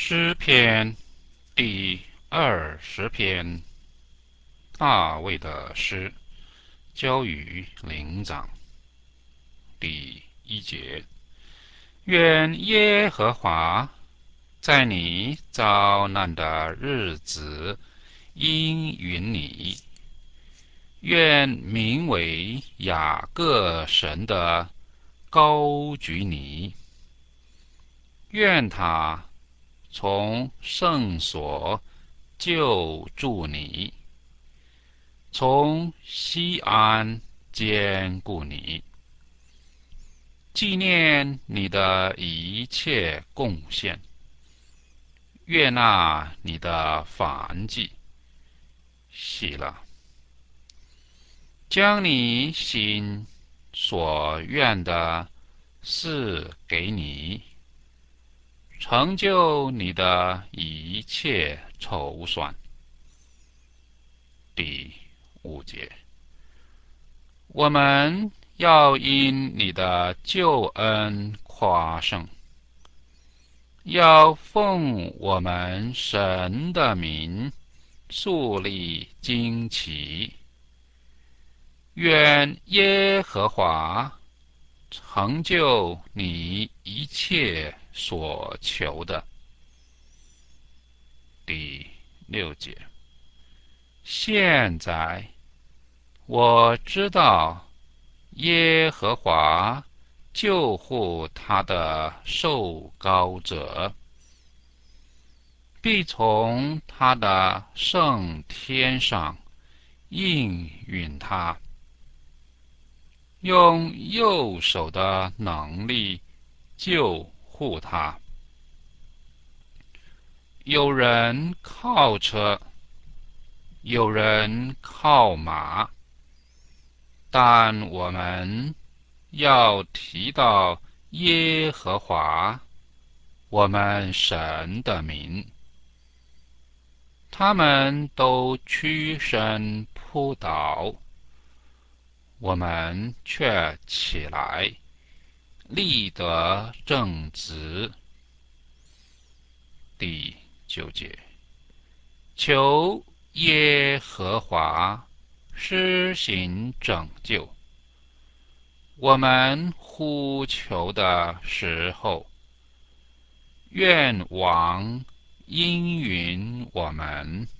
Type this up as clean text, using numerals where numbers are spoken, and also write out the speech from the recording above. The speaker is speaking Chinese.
诗篇第20篇，大卫的诗，交与灵长。第1节：愿耶和华在你遭难的日子应允你，愿名为雅各神的高举你，愿他从圣所救助你，从西安坚固你，纪念你的一切贡献，悦纳你的燔祭，喜乐，将你心所愿的事给你，成就你的一切筹算。第5节：我们要因你的救恩夸胜，要奉我们神的名树立旌旗。愿耶和华成就你一切所求的。第6节：现在我知道耶和华救护他的受膏者，必从他的圣天上应允他，用右手的能力救护他。有人靠车，有人靠马，但我们要提到耶和华我们神的名，他们都屈身扑倒，我们却起来，立得正直。第9节：求耶和华施行拯救，我们呼求的时候，愿王应允我们。